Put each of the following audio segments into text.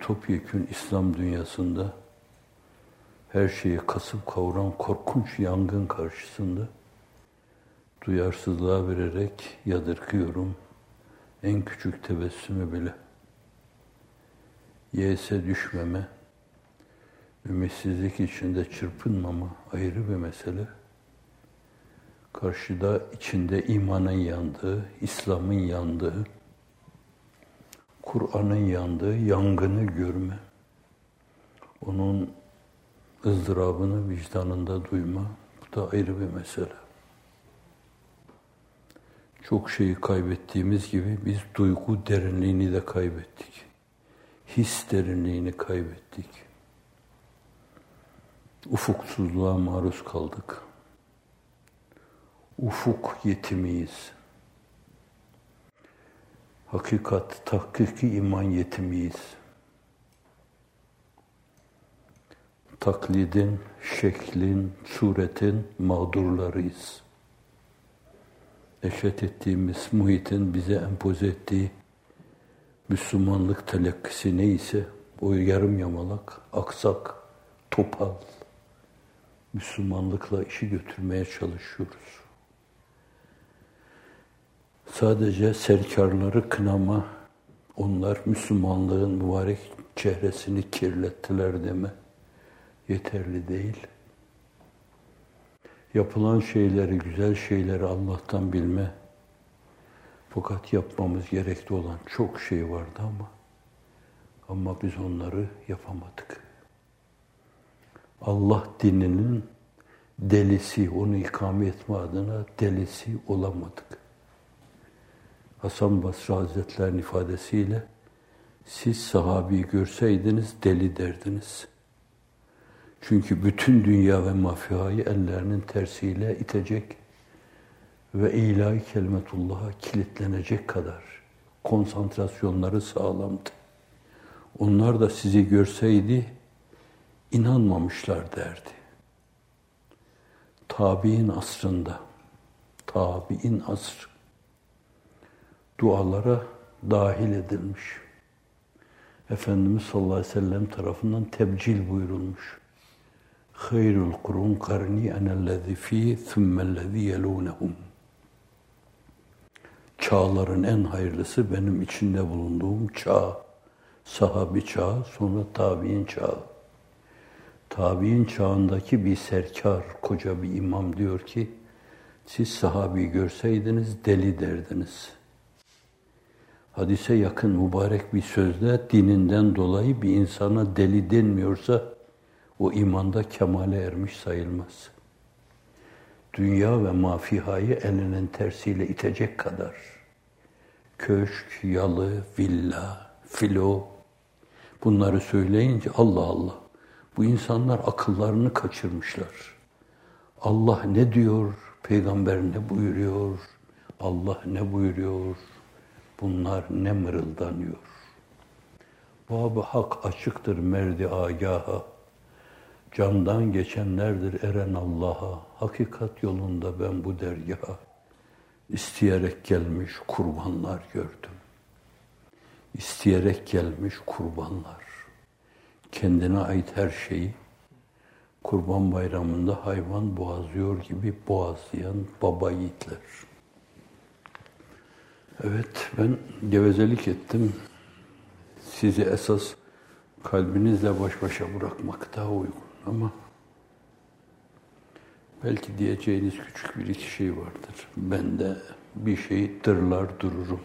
topyekün İslam dünyasında her şeyi kasıp kavuran korkunç yangın karşısında duyarsızlığa vererek yadırgıyorum en küçük tebessümü bile. Yese düşmeme, ümitsizlik içinde çırpınmama ayrı bir mesele. Karşıda içinde imanın yandığı, İslam'ın yandığı, Kur'an'ın yandığı yangını görme, onun ızdırabını vicdanında duyma, bu da ayrı bir mesele. Çok şeyi kaybettiğimiz gibi biz duygu derinliğini de kaybettik. His derinliğini kaybettik. Ufuksuzluğa maruz kaldık. Ufuk yetimiyiz. Hakikat, tahkiki iman yetimiyiz. Taklidin, şeklin, suretin mağdurlarıyız. Eşet ettiğimiz muhitin bize empoze ettiği Müslümanlık telakkisi neyse o yarım yamalak, aksak, topal Müslümanlıkla işi götürmeye çalışıyoruz. Sadece serkarları kınama, onlar Müslümanlığın mübarek çehresini kirlettiler deme yeterli değil. Yapılan şeyleri, güzel şeyleri Allah'tan bilme. Fakat yapmamız gerekli olan çok şey vardı ama biz onları yapamadık. Allah dininin delisi, onu ikame etme adına delisi olamadık. Hasan Basri Hazretleri'nin ifadesiyle siz sahabeyi görseydiniz deli derdiniz. Çünkü bütün dünya ve mafihayı ellerinin tersiyle itecek ve ilahi kelimetullah'a kilitlenecek kadar konsantrasyonları sağlamdı. Onlar da sizi görseydi inanmamışlar derdi. Tabi'in asrında, tabi'in asrı dualara dahil edilmiş. Efendimiz sallallahu aleyhi ve sellem tarafından tebcil buyurulmuş. Hayrul kurun karni enellezî fî thummellezî yelûnehum. Çağların en hayırlısı benim içinde bulunduğum çağ. Sahabi çağı, sonra tabi'in çağı. Tabi'in çağındaki bir serkar, koca bir imam diyor ki, siz sahabeyi görseydiniz deli derdiniz. Hadise yakın mübarek bir sözle dininden dolayı bir insana deli denmiyorsa o imanda kemale ermiş sayılmaz. Dünya ve mafihayı elinin tersiyle itecek kadar köşk, yalı, villa, filo bunları söyleyince Allah Allah bu insanlar akıllarını kaçırmışlar. Allah ne diyor, peygamber ne buyuruyor, Allah ne buyuruyor, bunlar ne mırıldanıyor. Bab-ı hak açıktır merdi agaha, candan geçenlerdir eren Allah'a, hakikat yolunda ben bu dergaha isteyerek gelmiş kurbanlar gördüm. İsteyerek gelmiş kurbanlar. Kendine ait her şeyi Kurban Bayramı'nda hayvan boğazlıyor gibi boğazlayan baba yiğitler. Evet, ben gevezelik ettim. Sizi esas kalbinizle baş başa bırakmak daha uygun ama belki diyeceğiniz küçük bir iki şey vardır. Ben de bir şey tırlar dururum.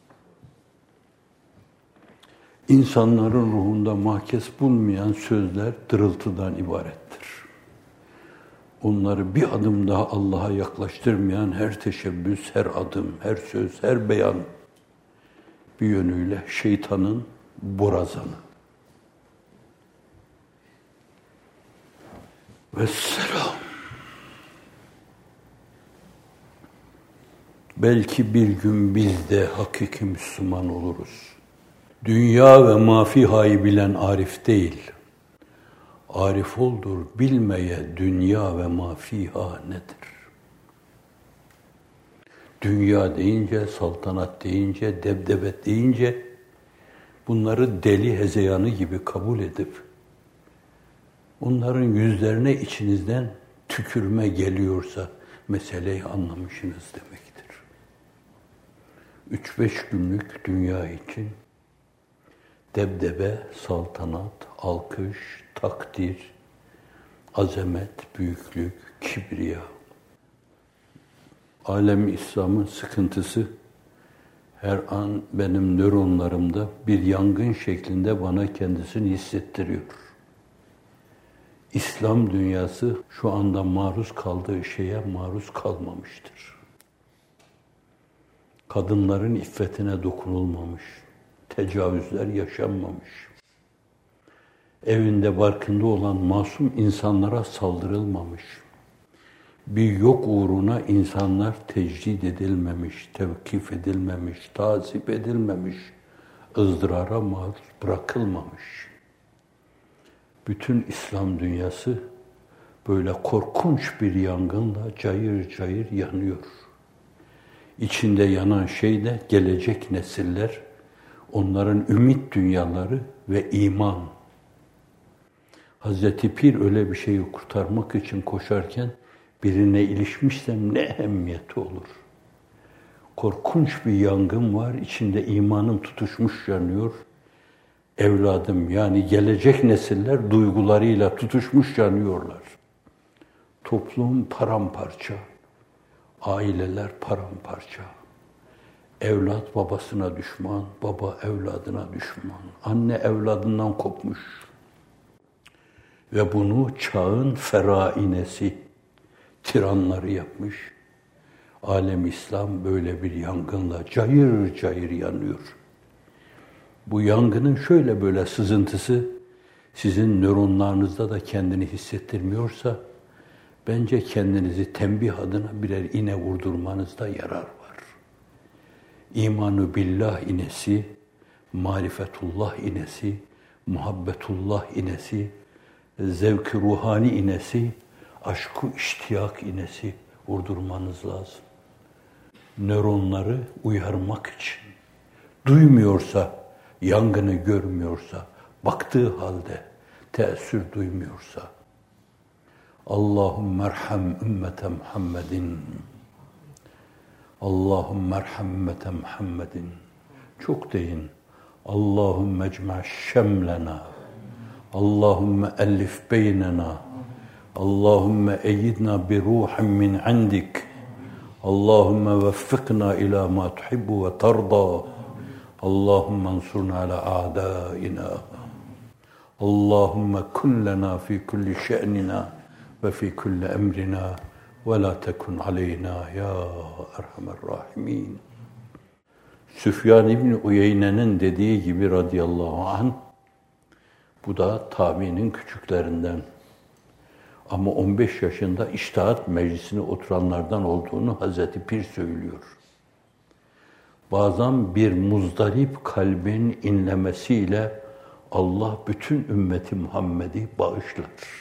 İnsanların ruhunda mahkes bulmayan sözler dırıltıdan ibarettir. Onları bir adım daha Allah'a yaklaştırmayan her teşebbüs, her adım, her söz, her beyan bir yönüyle şeytanın borazanı. Vesselam. Belki bir gün biz de hakiki Müslüman oluruz. Dünya ve mafihayı bilen arif değil, arif oldur bilmeye dünya ve mafiha nedir? Dünya deyince, saltanat deyince, debdebe deyince bunları deli hezeyanı gibi kabul edip onların yüzlerine içinizden tükürme geliyorsa meseleyi anlamışsınız demektir. 3-5 günlük dünya için debdebe, saltanat, alkış, takdir, azamet, büyüklük, kibriya. Alem-i İslam'ın sıkıntısı her an benim nöronlarımda bir yangın şeklinde bana kendisini hissettiriyor. İslam dünyası şu anda maruz kaldığı şeye maruz kalmamıştır. Kadınların iffetine dokunulmamış, tecavüzler yaşanmamış. Evinde barkında olan masum insanlara saldırılmamış. Bir yok uğruna insanlar tecrid edilmemiş, tevkif edilmemiş, tazip edilmemiş, ızdırara maruz bırakılmamış. Bütün İslam dünyası böyle korkunç bir yangınla cayır cayır yanıyor. İçinde yanan şey de gelecek nesiller, onların ümit dünyaları ve iman. Hazreti Pir öyle bir şeyi kurtarmak için koşarken birine ilişmişsem ne ehemmiyeti olur. Korkunç bir yangın var, içinde imanım tutuşmuş yanıyor. Evladım yani gelecek nesiller duygularıyla tutuşmuş yanıyorlar. Toplum paramparça, aileler paramparça. Evlat babasına düşman, baba evladına düşman. Anne evladından kopmuş. Ve bunu çağın ferainesi, tiranları yapmış. Alem-i İslam böyle bir yangınla cayır cayır yanıyor. Bu yangının şöyle böyle sızıntısı sizin nöronlarınızda da kendini hissettirmiyorsa bence kendinizi tembih adına birer iğne vurdurmanızda yarar var. İmanu billah inesi, marifetullah inesi, muhabbetullah inesi, zevk-i ruhani inesi, aşk-ı iştiyak inesi vurdurmanız lazım. Nöronları uyarmak için. Duymuyorsa, yangını görmüyorsa, baktığı halde teessür duymuyorsa. Allahümme erham ümmete Muhammedin. Allahümme erham ümmete Muhammedin. Çok deyin. Allahümme ecma şemlena. Allahümme ellif beynena. Allahümme eyyidna bi ruhin min indik. Allahümme veffikna ila ma tuhibbu ve tarda. Allahümme ansurna ala a'daina. Allahümme kun lena fi kulli şe'nina ve fi kulli emrina ve la tekun aleyna ya erhamer rahimin. Süfyan İbni Uyeyne'nin dediği gibi radıyallahu anh, bu da tabiinin küçüklerinden. Ama 15 yaşında İçtihat Meclisi'ne oturanlardan olduğunu Hazreti Pir söylüyor. Bazen bir muzdarip kalbin inlemesiyle Allah bütün ümmeti Muhammed'i bağışlar.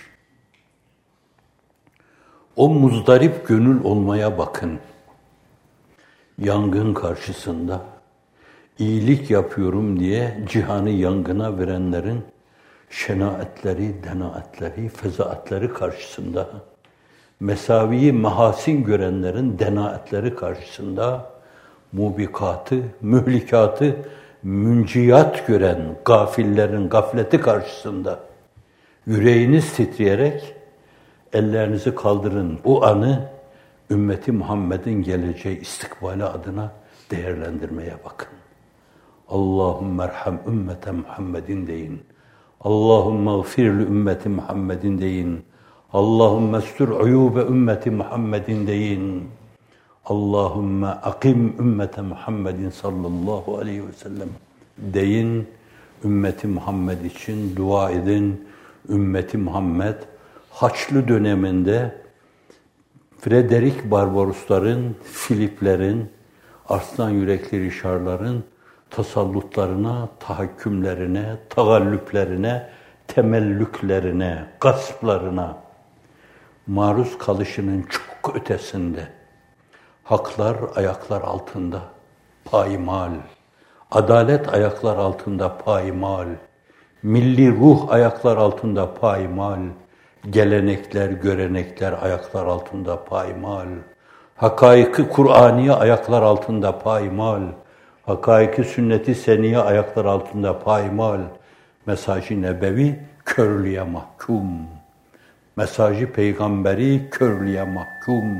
O muzdarip gönül olmaya bakın. Yangın karşısında iyilik yapıyorum diye cihanı yangına verenlerin şenaatleri, denaatleri, fezaatleri karşısında, mesaviyi mahasin görenlerin denaatleri karşısında, mubikatı, mühlikatı, münciyat gören gafillerin gafleti karşısında yüreğiniz titreyerek ellerinizi kaldırın. Bu anı ümmeti Muhammed'in geleceği istikbali adına değerlendirmeye bakın. Allahümme erham ümmete Muhammedin deyin. Allahümme gfir li ümmeti Muhammedin deyin. Allahümme estur uyube ümmeti Muhammedin deyin. Allahümme akim ümmete Muhammedin sallallahu aleyhi ve sellem deyin. Ümmeti Muhammed için dua edin. Ümmeti Muhammed Haçlı döneminde Frederick Barbarosların, Filiplerin, arslan yürekli Rişarların tasallutlarına, tahakkümlerine, tagallüplerine, temellüklerine, gasplarına maruz kalışının çok ötesinde, haklar ayaklar altında, paymal, Adalet ayaklar altında paymal. Milli ruh ayaklar altında paymal. Gelenekler, görenekler ayaklar altında paymal. Hakaiki Kur'aniye ayaklar altında paymal. Hakaiki sünnet-i seniye ayaklar altında paymal. Mesaj-ı nebevi körlüğe mahkum. Mesaj-ı peygamberi körlüğe mahkum.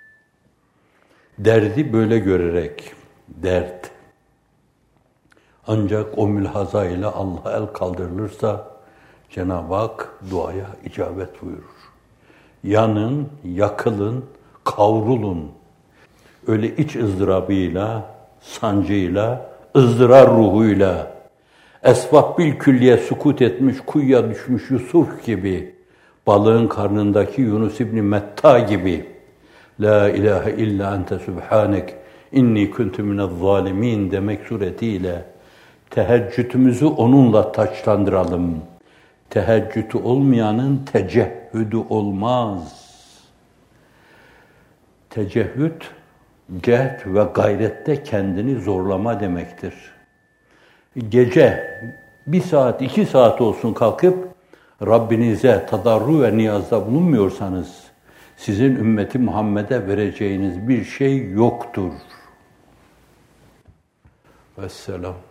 Derdi böyle görerek, dert. Ancak o mülhaza ile Allah'a el kaldırılırsa Cenab-ı Hak duaya icabet buyurur. Yanın, yakılın, kavrulun. Öyle iç ızdırabıyla, sancıyla, ızdırar ruhuyla, esbab bil külliye sukut etmiş, kuyuya düşmüş Yusuf gibi, balığın karnındaki Yunus İbni Metta gibi, La ilahe illa ente subhanek, inni kuntu minez zalimin demek suretiyle, teheccüdümüzü onunla taçlandıralım. Teheccüdü olmayanın tecehhüdü olmaz. Tecehhüd, cehd ve gayrette kendini zorlama demektir. Gece 1 saat, 2 saat olsun kalkıp Rabbinize tadarru ve niyazda bulunmuyorsanız sizin ümmeti Muhammed'e vereceğiniz bir şey yoktur. Vesselam.